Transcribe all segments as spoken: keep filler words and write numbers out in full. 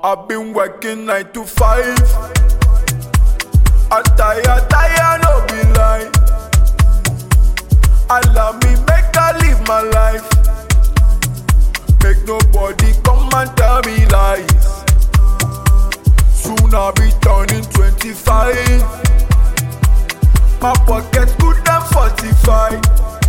I've been working nine to five. I tire, tire, no be lie. Allow me make I live my life. Make nobody come and tell me lies. Soon I'll be turning twenty-five. My pocket good than forty-five.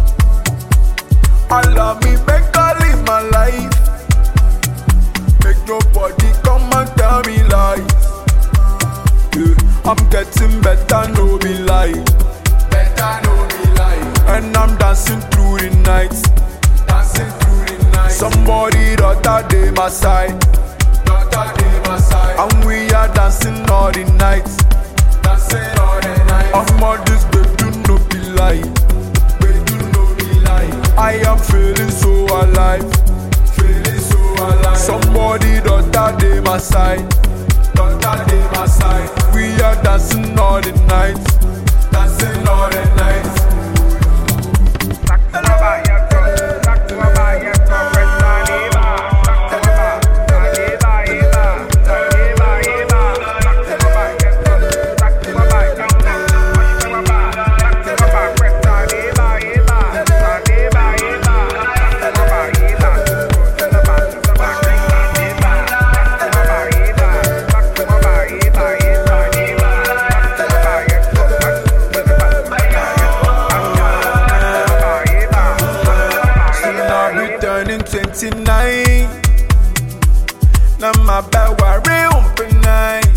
Allow me make I live my life. Make nobody come and tell me lies. Yeah, I'm getting better, no be lie. Better, no be lie. And I'm dancing through the night. Dancing through the night. Somebody daughter dey my side. Daughter dey my side. And we are dancing all the night. Dancing all the night. I'm all this baby no be lie. Baby no be lie. I am feeling so alive. Feeling so alive. Somebody daughter dey my side. Daughter dey my side. We are dancing all the night. Dancing all the night. twenty-nine. Now my bad worry open night.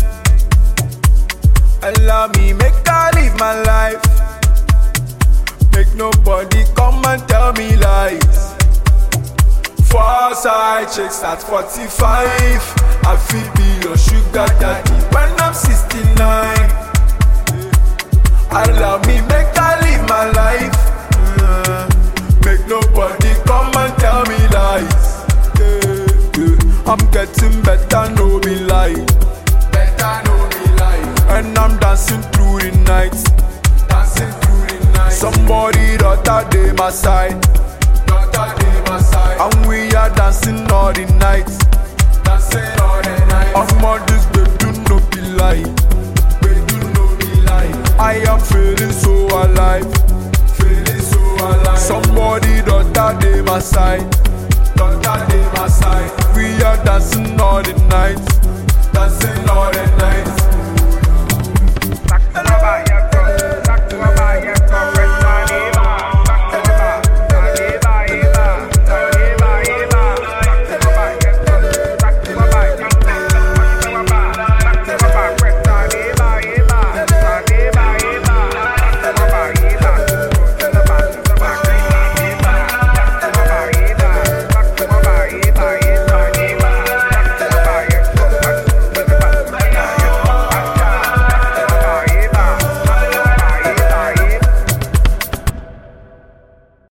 Allow me make I live my life. Make nobody come and tell me lies. Four side chicks at forty-five. I feel be your sugar daddy when I'm sixty-nine. Allow me make I live my life. uh, Make nobody come and tell me lies. Yeah, yeah. I'm getting better, no be lie. Better, no be lie. And I'm dancing through the night. Dancing through the night. Somebody daughter dey my side. Daughter dey my side. And we are dancing all the night. Dancing all